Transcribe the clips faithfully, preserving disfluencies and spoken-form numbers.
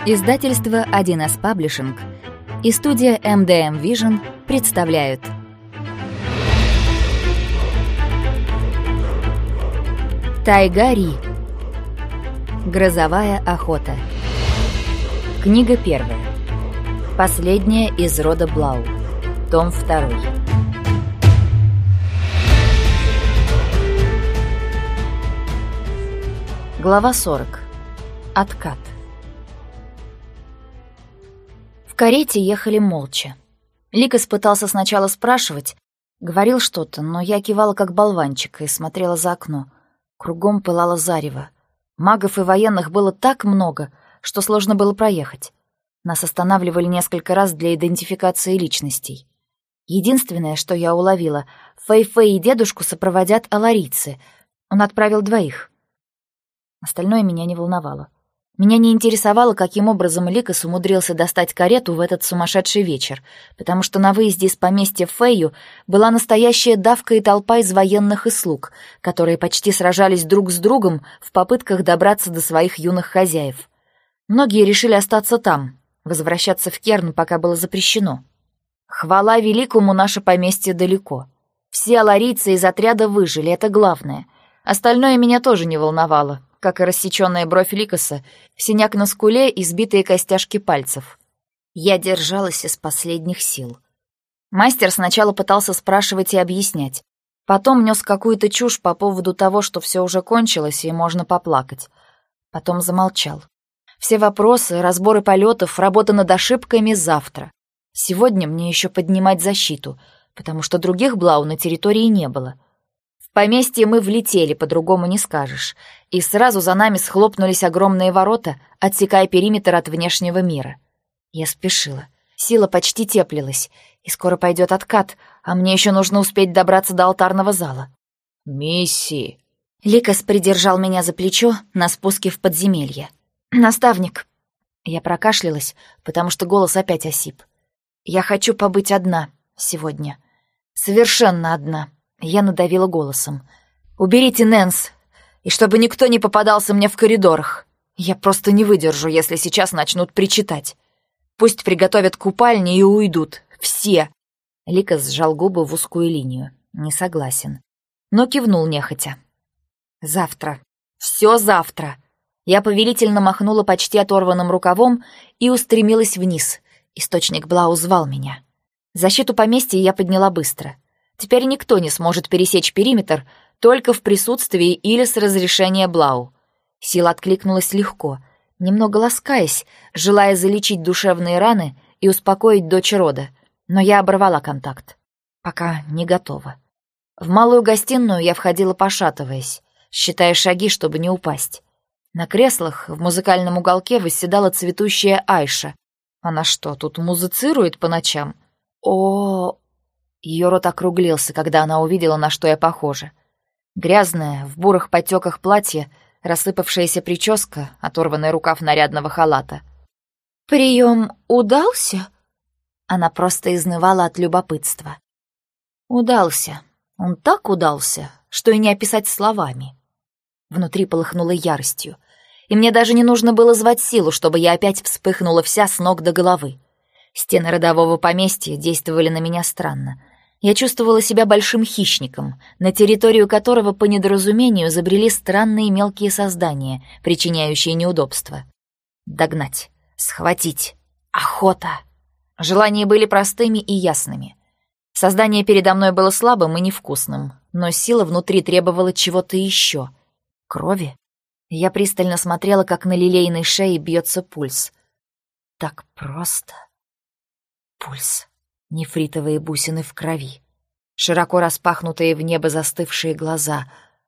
Издательство один эс Publishing и студия эм дэ эм Vision представляют Тайга-Ри. Грозовая охота. Книга первая. Последняя из рода Блау. Том второй. Глава сорок. Откат. В карете ехали молча. Ликас пытался сначала спрашивать, говорил что-то, но я кивала как болванчик и смотрела за окно. Кругом пылало зарево. Магов и военных было так много, что сложно было проехать. Нас останавливали несколько раз для идентификации личностей. Единственное, что я уловила, Фэй-Фэй и дедушку сопроводят аларийцы. Он отправил двоих. Остальное меня не волновало. Меня не интересовало, каким образом Ликас умудрился достать карету в этот сумасшедший вечер, потому что на выезде из поместья Фэйю была настоящая давка и толпа из военных и слуг, которые почти сражались друг с другом в попытках добраться до своих юных хозяев. Многие решили остаться там, возвращаться в Керн пока было запрещено. Хвала великому, наше поместье далеко. Все аларийцы из отряда выжили, это главное. Остальное меня тоже не волновало, как и рассечённая бровь Ликаса, синяк на скуле и сбитые костяшки пальцев. Я держалась из последних сил. Мастер сначала пытался спрашивать и объяснять. Потом нёс какую-то чушь по поводу того, что всё уже кончилось и можно поплакать. Потом замолчал. Все вопросы, разборы полётов, работа над ошибками завтра. Сегодня мне ещё поднимать защиту, потому что других Блау на территории не было. В поместье мы влетели, по-другому не скажешь, и сразу за нами схлопнулись огромные ворота, отсекая периметр от внешнего мира. Я спешила. Сила почти теплилась, и скоро пойдет откат, а мне еще нужно успеть добраться до алтарного зала. «Мисси!» Ликас придержал меня за плечо на спуске в подземелье. «Наставник!» Я прокашлялась, потому что голос опять осип. «Я хочу побыть одна сегодня. Совершенно одна». Я надавила голосом. «Уберите Нэнс, и чтобы никто не попадался мне в коридорах. Я просто не выдержу, если сейчас начнут причитать. Пусть приготовят купальни и уйдут. Все!» Ликас сжал губы в узкую линию. Не согласен. Но кивнул нехотя. «Завтра. Все завтра!» Я повелительно махнула почти оторванным рукавом и устремилась вниз. Источник Блау звал меня. Защиту поместья я подняла быстро. Теперь никто не сможет пересечь периметр только в присутствии или с разрешения Блау. Сила откликнулась легко, немного ласкаясь, желая залечить душевные раны и успокоить дочь рода, но я оборвала контакт. Пока не готова. В малую гостиную я входила, пошатываясь, считая шаги, чтобы не упасть. На креслах в музыкальном уголке восседала цветущая Айша. Она что, тут музицирует по ночам? О, Ее рот округлился, когда она увидела, на что я похожа. Грязное, в бурых потеках платье, рассыпавшаяся прическа, оторванный рукав нарядного халата. «Прием удался?» Она просто изнывала от любопытства. «Удался. Он так удался, что и не описать словами». Внутри полыхнуло яростью, и мне даже не нужно было звать силу, чтобы я опять вспыхнула вся с ног до головы. Стены родового поместья действовали на меня странно. Я чувствовала себя большим хищником, на территорию которого по недоразумению забрели странные мелкие создания, причиняющие неудобства. Догнать, схватить, охота. Желания были простыми и ясными. Создание передо мной было слабым и невкусным, но сила внутри требовала чего-то еще. Крови? Я пристально смотрела, как на лилейной шее бьется пульс. Так просто. Пульс. Нефритовые бусины в крови. Широко распахнутые в небо застывшие глаза.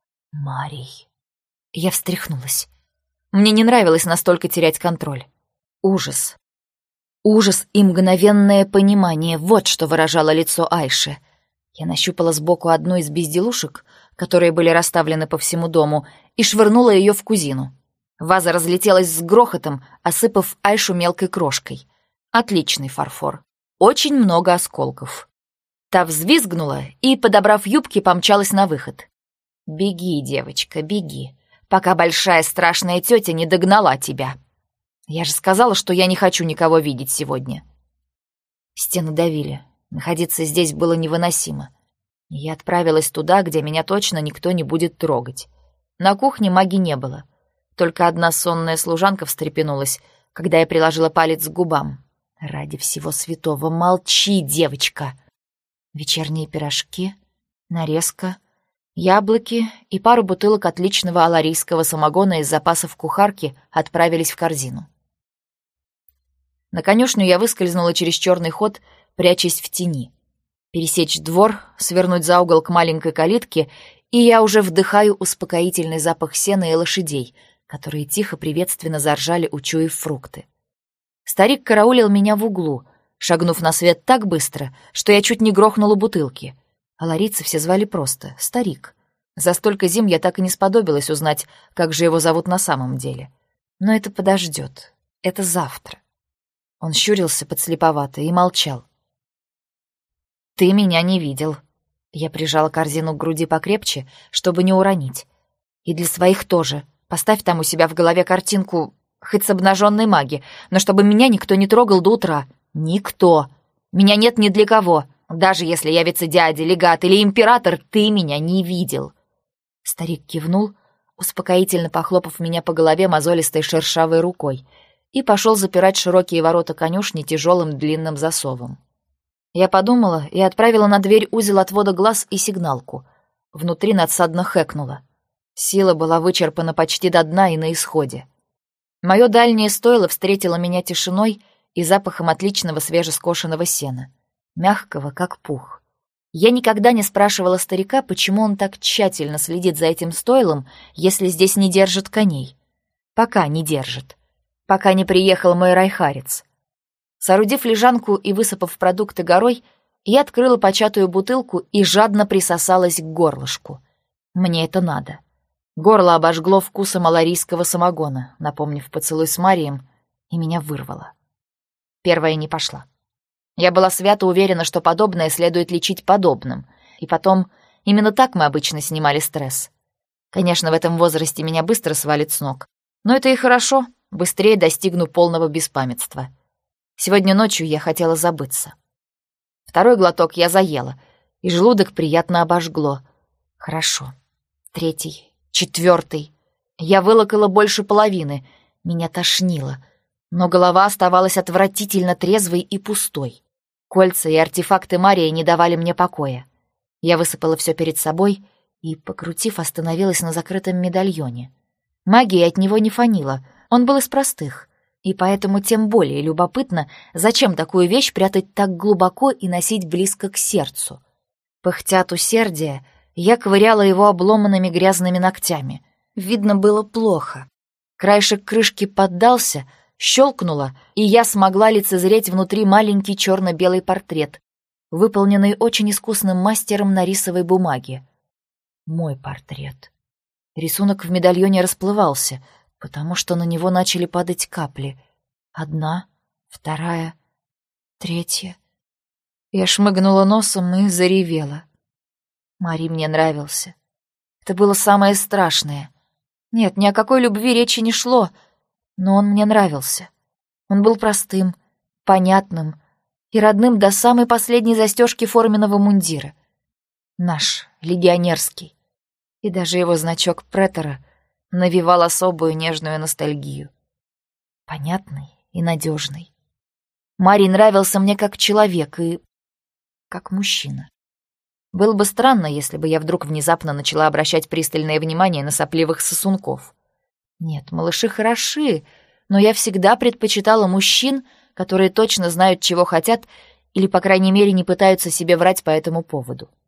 Марий. Я встряхнулась. Мне не нравилось настолько терять контроль. Ужас. Ужас и мгновенное понимание — вот что выражало лицо Айши. Я нащупала сбоку одну из безделушек, которые были расставлены по всему дому, и швырнула ее в кузину. Ваза разлетелась с грохотом, осыпав Айшу мелкой крошкой. Отличный фарфор. Очень много осколков. Та взвизгнула и, подобрав юбки, помчалась на выход. «Беги, девочка, беги, пока большая страшная тетя не догнала тебя». Я же сказала, что я не хочу никого видеть сегодня. Стены давили. Находиться здесь было невыносимо. Я отправилась туда, где меня точно никто не будет трогать. На кухне маги не было. Только одна сонная служанка встрепенулась, когда я приложила палец к губам. Ради всего святого, молчи, девочка! Вечерние пирожки, нарезка, яблоки и пару бутылок отличного аларийского самогона из запасов кухарки отправились в корзину. На конюшню я выскользнула через черный ход, прячась в тени. Пересечь двор, свернуть за угол к маленькой калитке, и я уже вдыхаю успокоительный запах сена и лошадей, которые тихо приветственно заржали, учуяв фрукты. Старик караулил меня в углу, шагнув на свет так быстро, что я чуть не грохнула бутылки. А ларийцы все звали просто «Старик». За столько зим я так и не сподобилась узнать, как же его зовут на самом деле. Но это подождет. Это завтра. Он щурился подслеповато и молчал. «Ты меня не видел». Я прижала корзину к груди покрепче, чтобы не уронить. «И для своих тоже. Поставь там у себя в голове картинку, хоть с обнаженной маги, но чтобы меня никто не трогал до утра. Никто. Меня нет ни для кого. Даже если я вице-дядя, легат или император, ты меня не видел». Старик кивнул, успокоительно похлопав меня по голове мозолистой шершавой рукой, и пошел запирать широкие ворота конюшни тяжелым длинным засовом. Я подумала и отправила на дверь узел отвода глаз и сигналку. Внутри надсадно хэкнуло. Сила была вычерпана почти до дна и на исходе. Мое дальнее стойло встретило меня тишиной и запахом отличного свежескошенного сена, мягкого, как пух. Я никогда не спрашивала старика, почему он так тщательно следит за этим стойлом, если здесь не держит коней. Пока не держит. Пока не приехал мой райхарец. Соорудив лежанку и высыпав продукты горой, я открыла початую бутылку и жадно присосалась к горлышку. Мне это надо. Горло обожгло вкусом аларийского самогона, напомнив поцелуй с Марием, и меня вырвало. Первая не пошла. Я была свято уверена, что подобное следует лечить подобным, и потом именно так мы обычно снимали стресс. Конечно, в этом возрасте меня быстро свалит с ног, но это и хорошо, быстрее достигну полного беспамятства. Сегодня ночью я хотела забыться. Второй глоток я заела, и желудок приятно обожгло. Хорошо. Третий, четвертый. Я вылокала больше половины. Меня тошнило. Но голова оставалась отвратительно трезвой и пустой. Кольца и артефакты Марии не давали мне покоя. Я высыпала все перед собой и, покрутив, остановилась на закрытом медальоне. Магия от него не фанила, он был из простых. И поэтому тем более любопытно, зачем такую вещь прятать так глубоко и носить близко к сердцу. Пыхтя от усердия, я ковыряла его обломанными грязными ногтями. Видно было плохо. Краешек крышки поддался, щелкнуло, и я смогла лицезреть внутри маленький черно-белый портрет, выполненный очень искусным мастером на рисовой бумаге. Мой портрет. Рисунок в медальоне расплывался, потому что на него начали падать капли. Одна, вторая, третья. Я шмыгнула носом и заревела. Мари мне нравился. Это было самое страшное. Нет, ни о какой любви речи не шло, но он мне нравился. Он был простым, понятным и родным до самой последней застежки форменного мундира. Наш, легионерский. И даже его значок претора навевал особую нежную ностальгию. Понятный и надежный. Марий нравился мне как человек и как мужчина. Было бы странно, если бы я вдруг внезапно начала обращать пристальное внимание на сопливых сосунков. Нет, малыши хороши, но я всегда предпочитала мужчин, которые точно знают, чего хотят, или, по крайней мере, не пытаются себе врать по этому поводу.